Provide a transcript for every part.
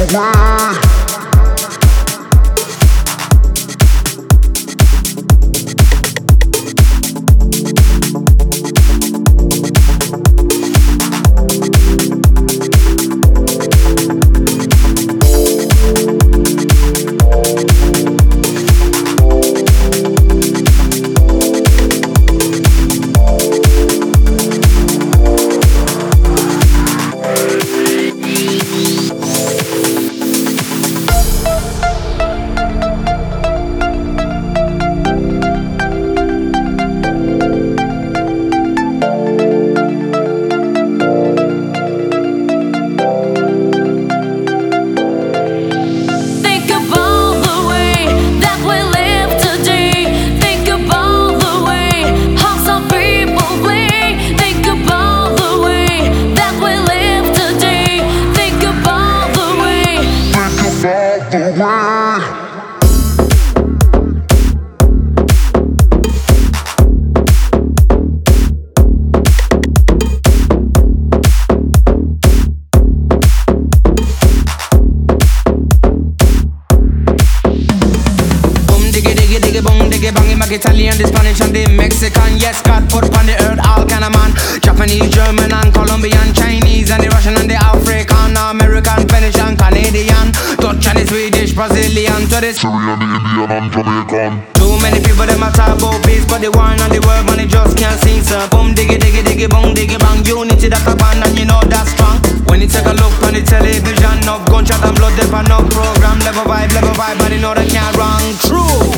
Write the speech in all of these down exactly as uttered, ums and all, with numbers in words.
Italian, the Spanish and the Mexican. Yes, God put upon the earth all kind of man. Japanese, German and Colombian, Chinese and the Russian and the African, American, Finnish and Canadian, Dutch and the Swedish, Brazilian, to the Syrian, the Indian and Jamaican. Too many people them a talk about peace, but the war and the world man, they just can't see. So boom diggy diggy diggy boom diggy bang. Unity that's a band and you know that's strong. When you take a look on the television, no gunshot and blood, there no program. Level vibe, level vibe, but you know they can't wrong. True.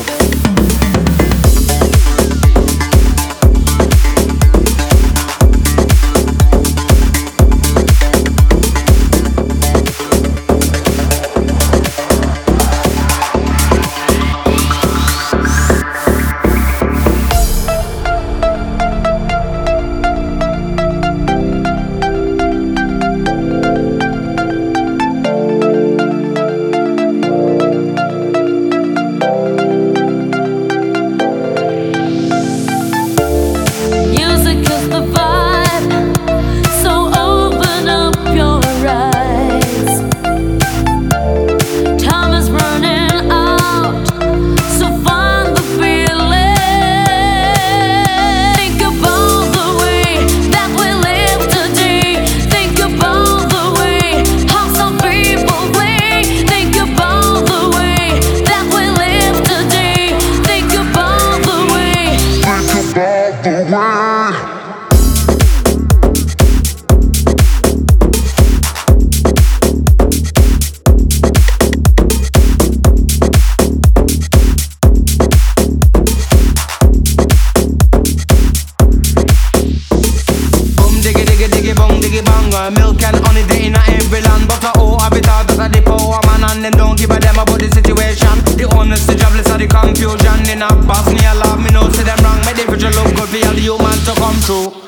Milk and honey, they in a every land. But a oh, I be thought that the power man, and them don't give a damn about the situation. The honest, the jobless, or the confusion. In a Bosnia, love me know, see them wrong. Make the future look good for all the human to come true.